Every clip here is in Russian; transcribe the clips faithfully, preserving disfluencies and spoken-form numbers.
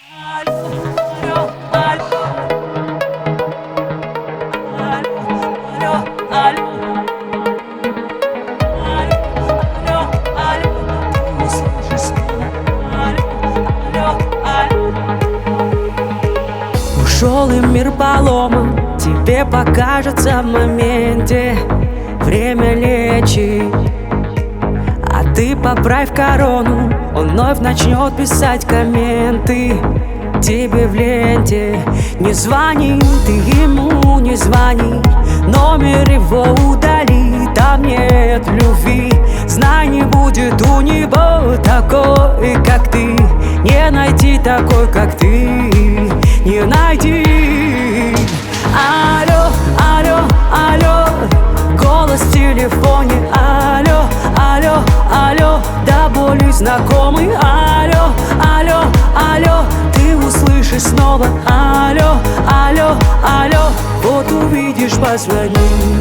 Ушел и мир поломан, тебе покажется в моменте время лечить. А ты поправь корону, он вновь начнет писать комменты тебе в ленте. Не звони, ты ему не звони, номер его удали, там нет любви. Знай, не будет у него такой, как ты, не найти такой, как ты, не найти. Алло, алло, алло, голос в телефоне. Алло, алло, алло, до боли знакомый. Алло, алло, алло, ты услышишь снова. Алло, алло, алло, вот увидишь, позвони.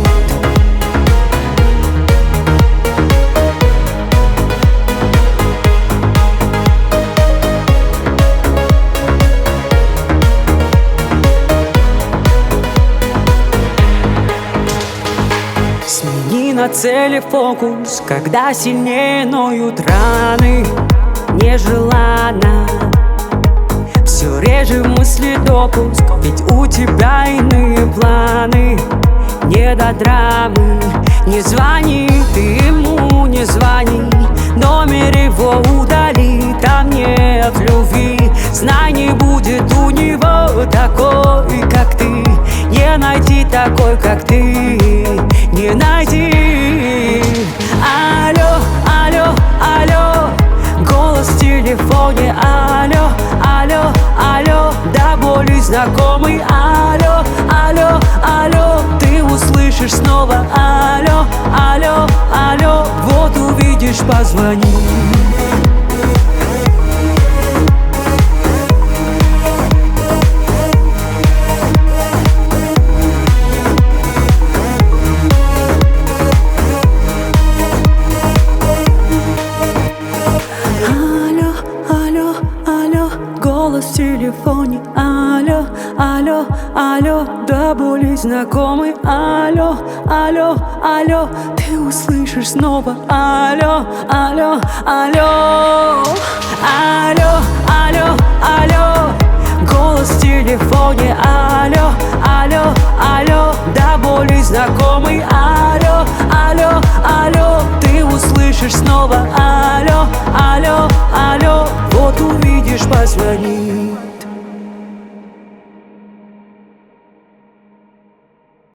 Смени на цели фокус, когда сильнее ноют раны. Нежеланно все реже в мысли допуск, ведь у тебя иные планы. Не до драмы, не звони, ты ему не звони, номер его удали, там нет любви. Знай, не будет у него такой, как ты, не найти такой, как ты, не найти. Алло, алло, алло, голос в телефоне. Алло, алло, алло, до боли знакомый. Алло, алло, алло, ты услышишь снова. Алло, алло, алло, вот увидишь, позвони. Голос в телефоне. Алло, алло, алло, до боли знакомый. Алло, алло, алло, ты услышишь снова. Алло, алло, алло, алло, алло, алло, голос в телефоне. Алло, алло, алло, до боли знакомый. Алло, алло, алло, ты услышишь снова. Алло, алло, алло, вот увидишь, позвони.